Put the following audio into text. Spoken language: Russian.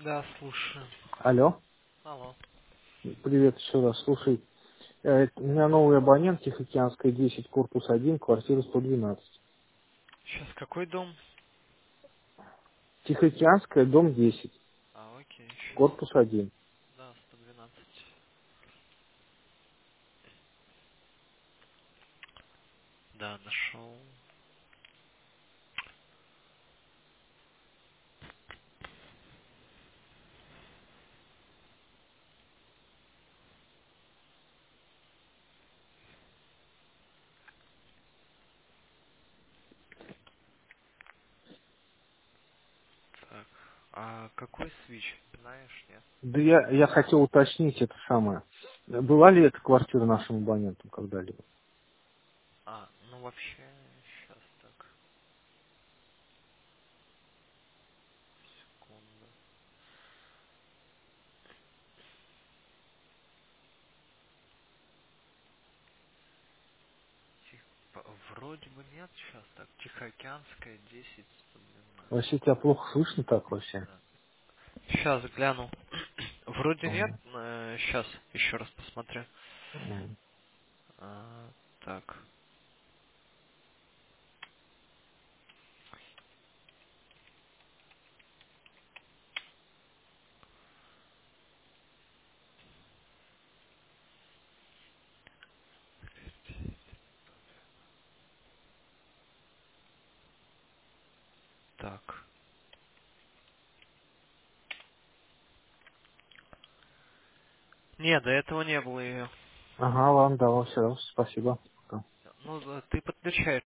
Да, слушаю. Алло, Алло. привет еще раз. Слушай, у меня новый абонент, Тихоокеанская 10, корпус 1, квартира 112. Сейчас какой дом? Тихоокеанская, дом 10, Окей, сейчас. корпус 1. Да, 112. Да, нашел. Так. А какой свич? Знаешь, нет? Да я хотел уточнить это самое. Была ли эта квартира нашим абонентом когда-либо? Ну вообще, сейчас так. Секунду. Вроде бы нет, сейчас так. Тихоокеанская 10, 112. Вообще тебя плохо слышно так вообще. Да. Сейчас гляну. Вроде нет. Мгм. Сейчас еще раз посмотрю. Мгм. Так. Так. Нет, до этого не было ее. Ага, ладно, давай, все, спасибо. Пока. Ну, ты подключаешь.